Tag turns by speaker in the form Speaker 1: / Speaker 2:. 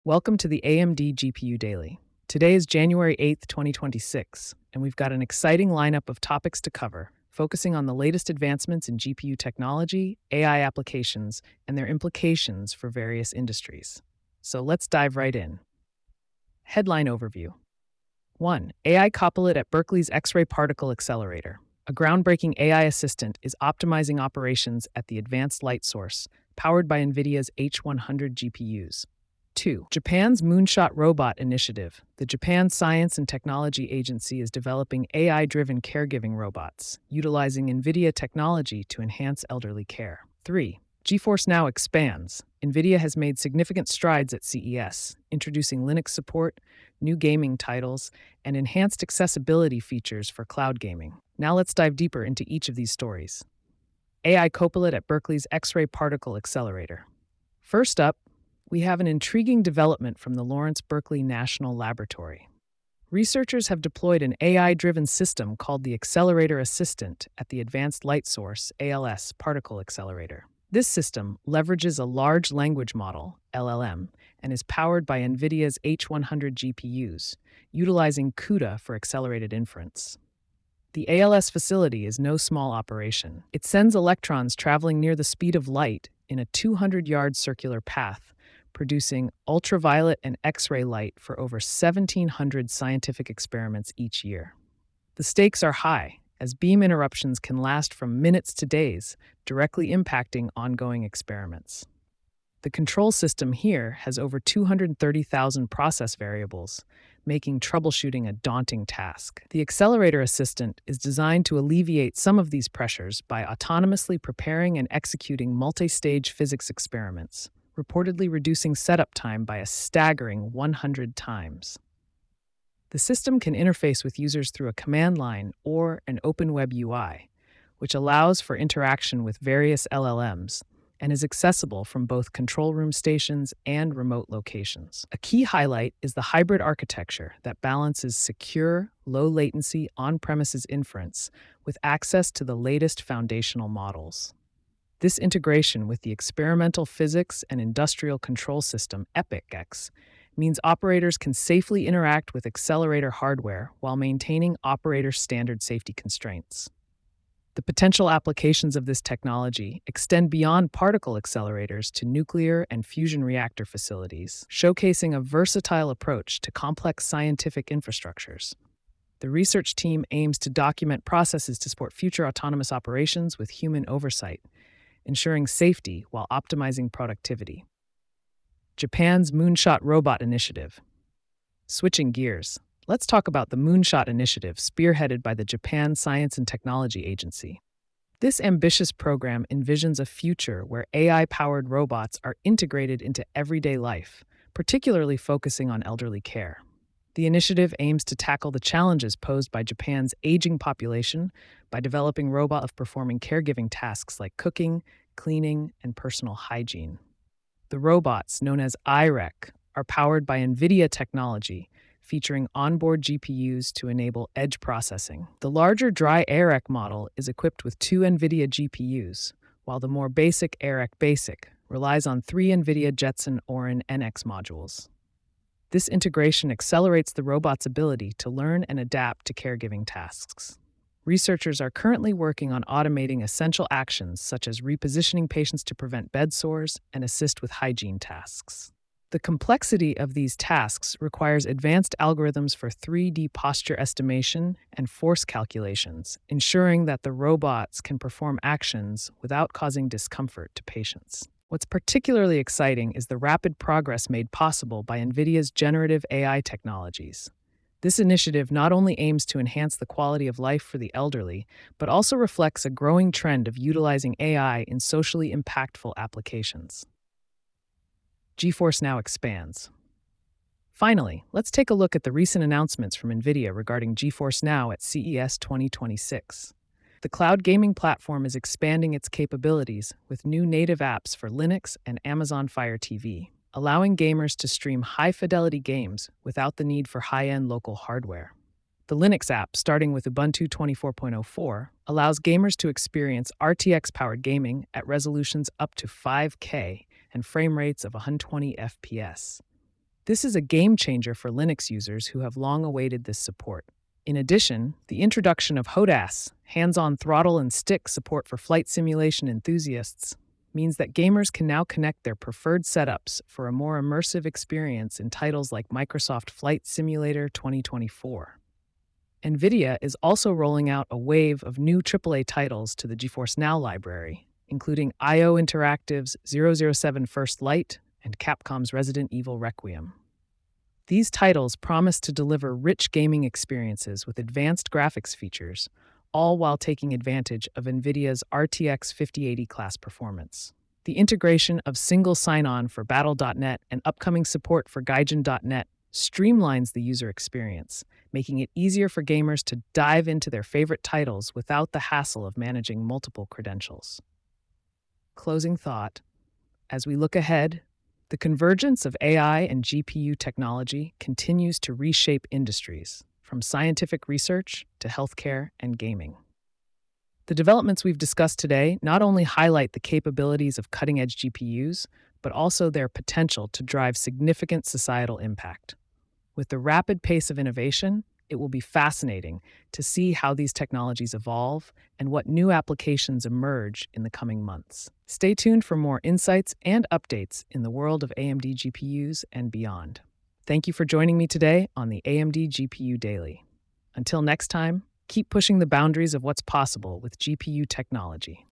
Speaker 1: Welcome to the AMD GPU Daily. Today is January 8th, 2026, and we've got an exciting lineup of topics to cover, focusing on the latest advancements in GPU technology, AI applications, and their implications for various industries. So let's dive right in. Headline overview 1. AI Copilot at Berkeley's X-ray Particle Accelerator. A groundbreaking AI assistant is optimizing operations at the Advanced Light Source, powered by NVIDIA's H100 GPUs. 2. Japan's Moonshot Robot Initiative. The Japan Science and Technology Agency is developing AI-driven caregiving robots, utilizing NVIDIA technology to enhance elderly care. 3. GeForce Now expands. NVIDIA has made significant strides at CES, introducing Linux support, new gaming titles, and enhanced accessibility features for cloud gaming. Now let's dive deeper into each of these stories. AI Copilot at Berkeley's X-ray Particle Accelerator. First up, we have an intriguing development from the Lawrence Berkeley National Laboratory. Researchers have deployed an AI-driven system called the Accelerator Assistant at the Advanced Light Source (ALS) Particle Accelerator. This system leverages a large language model, LLM, and is powered by NVIDIA's H100 GPUs, utilizing CUDA for accelerated inference. The ALS facility is no small operation. It sends electrons traveling near the speed of light in a 200-yard circular path, producing ultraviolet and X-ray light for over 1,700 scientific experiments each year. The stakes are high, as beam interruptions can last from minutes to days, directly impacting ongoing experiments. The control system here has over 230,000 process variables, making troubleshooting a daunting task. The Accelerator Assistant is designed to alleviate some of these pressures by autonomously preparing and executing multi-stage physics experiments, reportedly reducing setup time by a staggering 100 times. The system can interface with users through a command line or an open web UI, which allows for interaction with various LLMs and is accessible from both control room stations and remote locations. A key highlight is the hybrid architecture that balances secure, low-latency on-premises inference with access to the latest foundational models. This integration with the experimental physics and industrial control system EPIC-X means operators can safely interact with accelerator hardware while maintaining operator standard safety constraints. The potential applications of this technology extend beyond particle accelerators to nuclear and fusion reactor facilities, showcasing a versatile approach to complex scientific infrastructures. The research team aims to document processes to support future autonomous operations with human oversight, ensuring safety while optimizing productivity. Japan's Moonshot Robot Initiative. Switching gears, let's talk about the Moonshot Initiative spearheaded by the Japan Science and Technology Agency. This ambitious program envisions a future where AI-powered robots are integrated into everyday life, particularly focusing on elderly care. The initiative aims to tackle the challenges posed by Japan's aging population by developing robots performing caregiving tasks like cooking, cleaning, and personal hygiene. The robots, known as IREC, are powered by NVIDIA technology, featuring onboard GPUs to enable edge processing. The larger dry AREC model is equipped with 2 NVIDIA GPUs, while the more basic AREC Basic relies on 3 NVIDIA Jetson Orin NX modules. This integration accelerates the robot's ability to learn and adapt to caregiving tasks. Researchers are currently working on automating essential actions such as repositioning patients to prevent bed sores and assist with hygiene tasks. The complexity of these tasks requires advanced algorithms for 3D posture estimation and force calculations, ensuring that the robots can perform actions without causing discomfort to patients. What's particularly exciting is the rapid progress made possible by NVIDIA's generative AI technologies. This initiative not only aims to enhance the quality of life for the elderly, but also reflects a growing trend of utilizing AI in socially impactful applications. GeForce Now expands. Finally, let's take a look at the recent announcements from NVIDIA regarding GeForce Now at CES 2026. The cloud gaming platform is expanding its capabilities with new native apps for Linux and Amazon Fire TV, allowing gamers to stream high-fidelity games without the need for high-end local hardware. The Linux app, starting with Ubuntu 24.04, allows gamers to experience RTX-powered gaming at resolutions up to 5K and frame rates of 120 FPS. This is a game changer for Linux users who have long awaited this support. In addition, the introduction of HOTAS, hands-on throttle and stick support for flight simulation enthusiasts, means that gamers can now connect their preferred setups for a more immersive experience in titles like Microsoft Flight Simulator 2024. NVIDIA is also rolling out a wave of new AAA titles to the GeForce Now library, including IO Interactive's 007 First Light and Capcom's Resident Evil Requiem. These titles promise to deliver rich gaming experiences with advanced graphics features, all while taking advantage of NVIDIA's RTX 5080 class performance. The integration of single sign-on for Battle.net and upcoming support for Gaijin.net streamlines the user experience, making it easier for gamers to dive into their favorite titles without the hassle of managing multiple credentials. Closing thought, as we look ahead, the convergence of AI and GPU technology continues to reshape industries, from scientific research to healthcare and gaming. The developments we've discussed today not only highlight the capabilities of cutting-edge GPUs, but also their potential to drive significant societal impact. With the rapid pace of innovation, it will be fascinating to see how these technologies evolve and what new applications emerge in the coming months. Stay tuned for more insights and updates in the world of AMD GPUs and beyond. Thank you for joining me today on the AMD GPU Daily. Until next time, keep pushing the boundaries of what's possible with GPU technology.